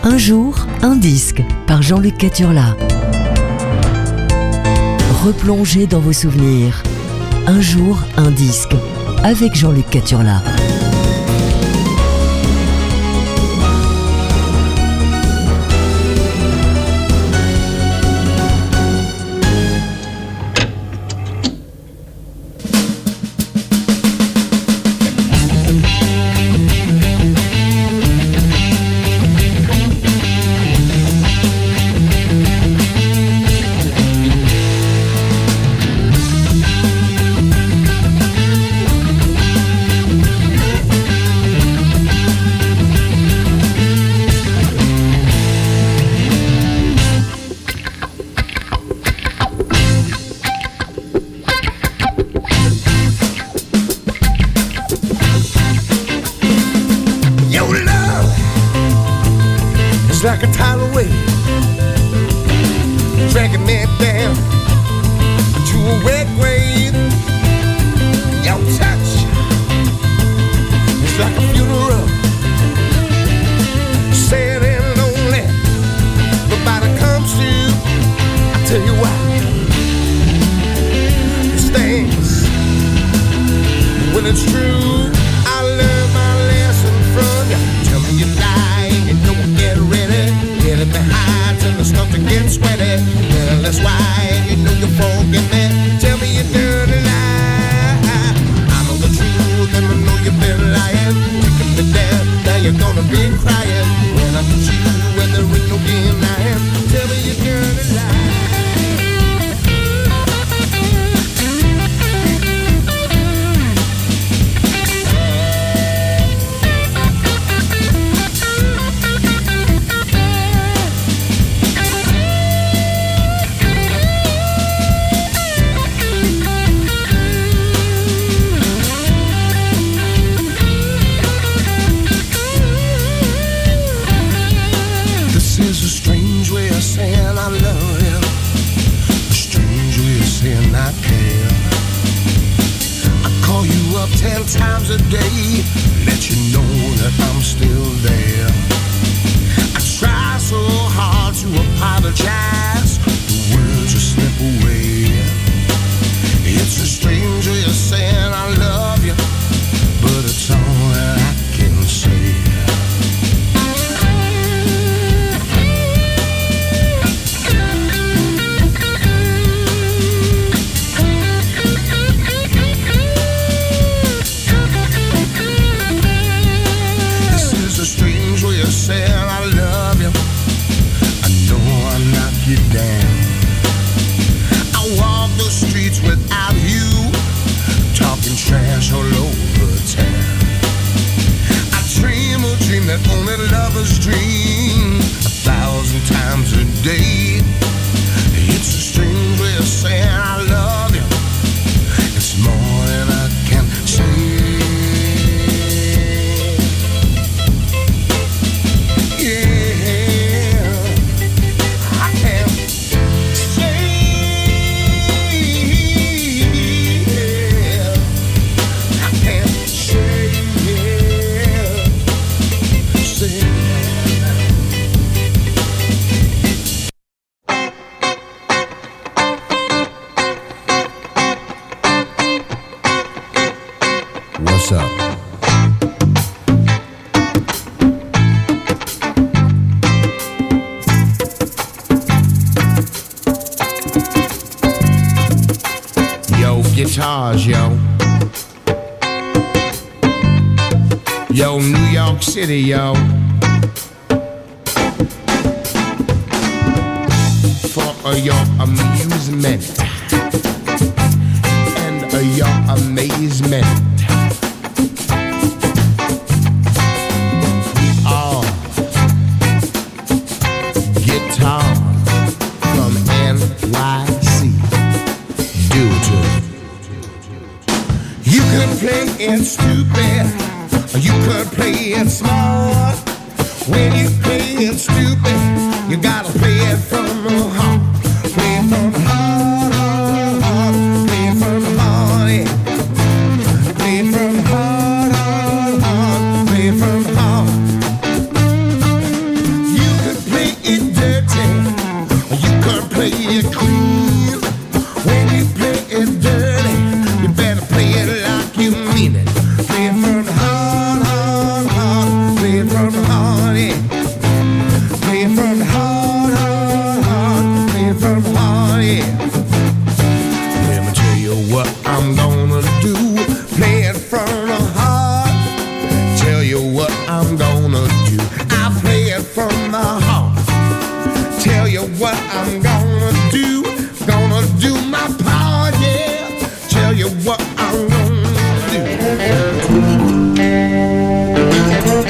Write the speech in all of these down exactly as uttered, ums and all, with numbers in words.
Un jour, un disque par Jean-Luc Caturla. Replongez dans vos souvenirs. Un jour, un disque avec Jean-Luc Caturla. Like a tidal wave, dragging me down to a wet grave. Your touch is like a funeral, sad and lonely. Nobody comes to you. I tell you why. It stings when it's true. I learned my lesson from you. Tell me you lie, you don't get ready. Get it behind till the stuff to get sweaty. Well, that's why you know you're forget me. Tell me you dirty lie. I know the truth and I know you've been lying. Taking me down, now you're gonna be crying. When I meet you and there ain't no denying. Tell me you dirty lie. Ten times a day, let you know that I'm still there. I try so hard to apologize, the words just slip away. It's a strange way of saying I love you, but it's all that I can say. Saying I love you, I know I knock you down. I walk the streets without you, talking trash all over town. I dream a dream that only lovers dream, a thousand times a day. It's a strange way of saying I love you, it's more than I can say. What's up? Yo, guitars, yo. Yo, New York City, yo. For your amusement and your amazement. Guitar from N Y C. Do to you could play it stupid, or you could play it smart. When you play it stupid, you gotta play it from the heart. Play it from the heart, heart, heart. Play it from the heart, yeah. Play it from the heart, heart, heart. Play it from the heart. You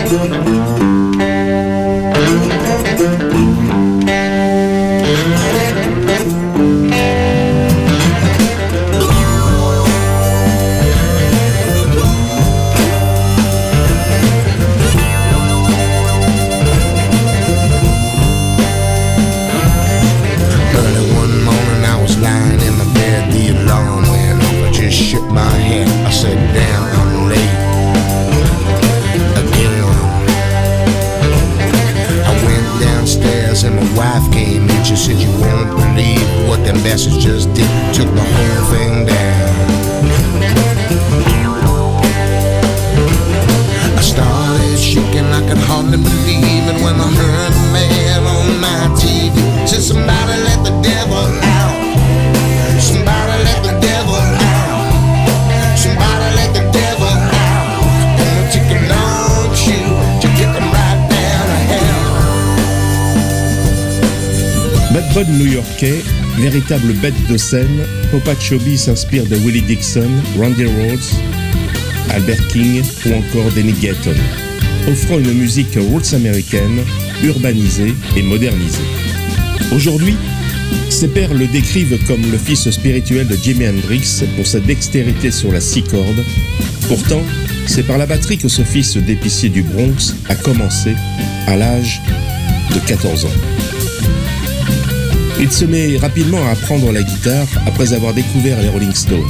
New-Yorkais, véritable bête de scène, Popa Chubby s'inspire de Willie Dixon, Randy Rhoads, Albert King ou encore Danny Gatton, offrant une musique roots américaine, urbanisée et modernisée. Aujourd'hui, ses pairs le décrivent comme le fils spirituel de Jimi Hendrix pour sa dextérité sur la six cordes. Pourtant, c'est par la batterie que ce fils d'épicier du Bronx a commencé à l'âge de quatorze ans. Il se met rapidement à apprendre la guitare après avoir découvert les Rolling Stones.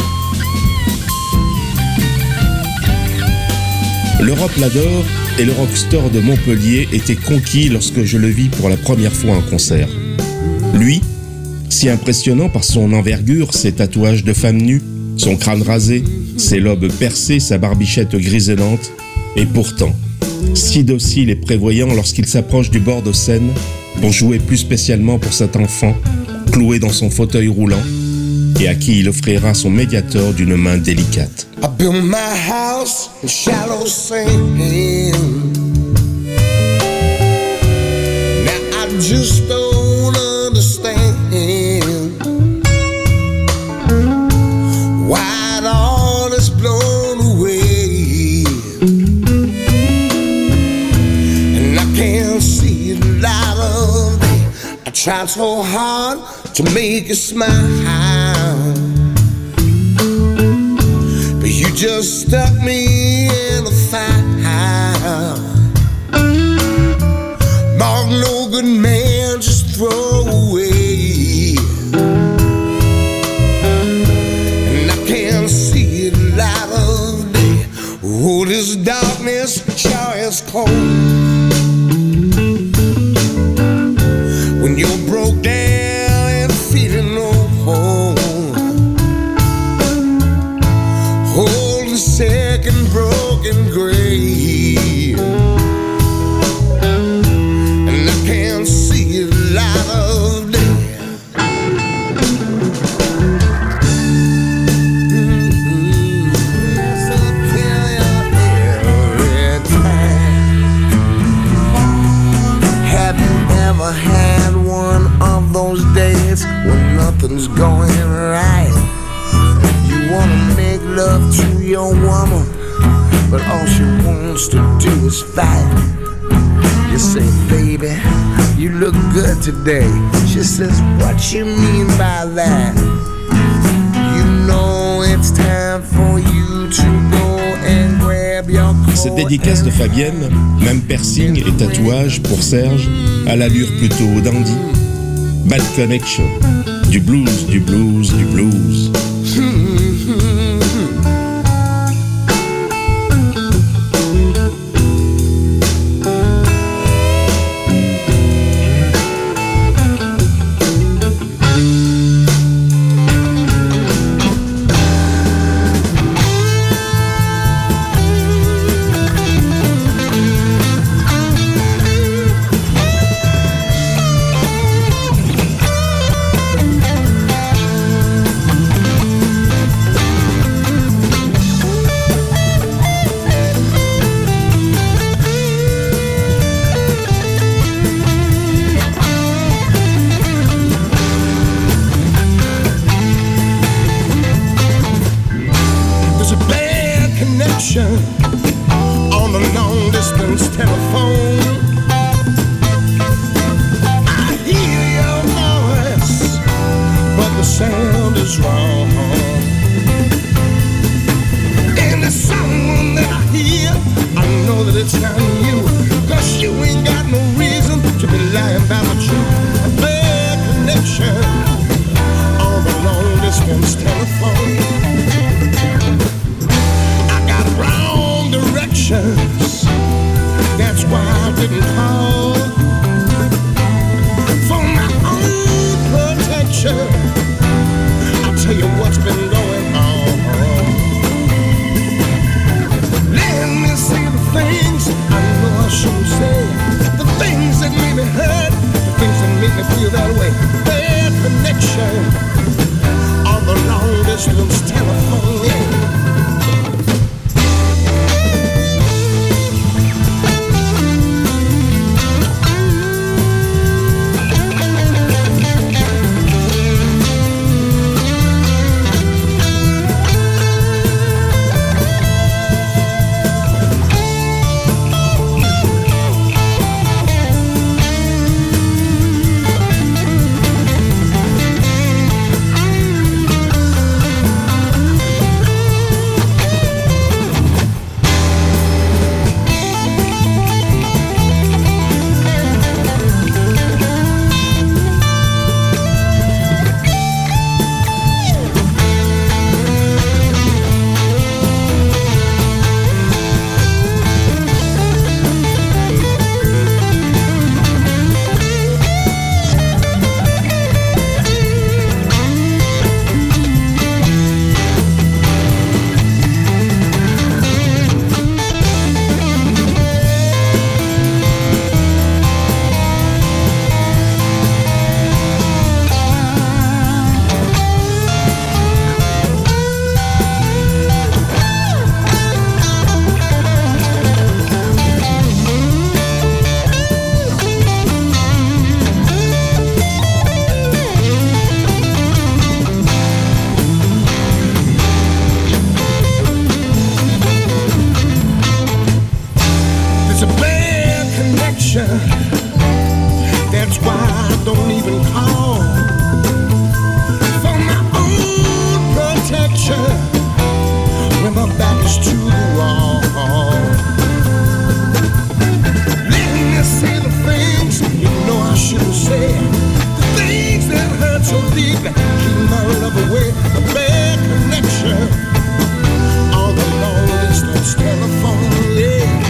L'Europe l'adore et le rockstore de Montpellier était conquis lorsque je le vis pour la première fois en concert. Lui, si impressionnant par son envergure, ses tatouages de femme nue, son crâne rasé, ses lobes percés, sa barbichette grisonnante, et pourtant, si docile et prévoyant lorsqu'il s'approche du bord de scène, pour jouer plus spécialement pour cet enfant, cloué dans son fauteuil roulant, et à qui il offrira son Mediator d'une main délicate. I built my house in shallow sand. Now I just don't understand why it all is blown away, and I can't see the light of day. I tried so hard to make you smile, but you just stuck me in a fire. Mark, no good man, just throw away. And I can't see the light of day. Oh, this darkness sure is cold. When you're broke down and feeling no hope, holding sick and broken grave, and I can't see the light of day. Mm-hmm. Yes, I feel you every time. Have you ever had one of those days when nothing's going right? You wanna make love to your woman, but all she wants to do is fight. You say, baby, you look good today. She says, what you mean by that? You know it's time for you to go and grab your coat. Cette dédicace de Fabienne, même piercing et tatouage pour Serge, à l'allure plutôt dandy. Bad Connection, du blues, du blues, du blues. on the long distance telephone. I hear your voice, but the sound is wrong. And the sound that I hear, I know that it's not you, 'cause you ain't got no reason to be lying about the truth. A bad connection on the long distance telephone. I got wrong directions, that's why I didn't call. For my own protection, I'll tell you what's been going on. Let me see the things I know I shouldn't say, the things that made me hurt, the things that made me feel that way. Bad connection on the long distance telephone. Yeah. That's why I don't even call. For my own protection, when my back is to the wall. Let me say the things you know I shouldn't say, the things that hurt so deep, keep my love away. The bad connection on the long distance telephone. Yeah.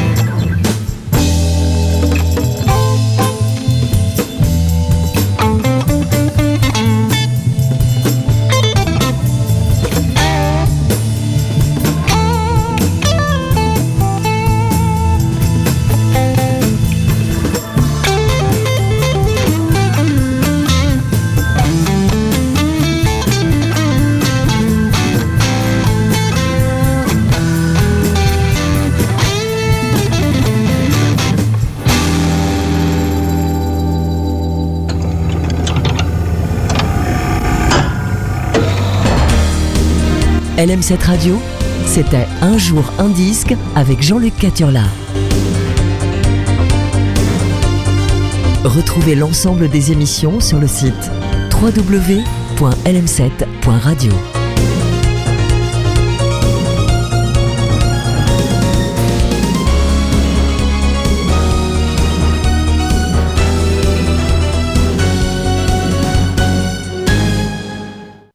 L M sept Radio, c'était Un jour un disque avec Jean-Luc Caturla. Retrouvez l'ensemble des émissions sur le site w w w point l m sept point radio.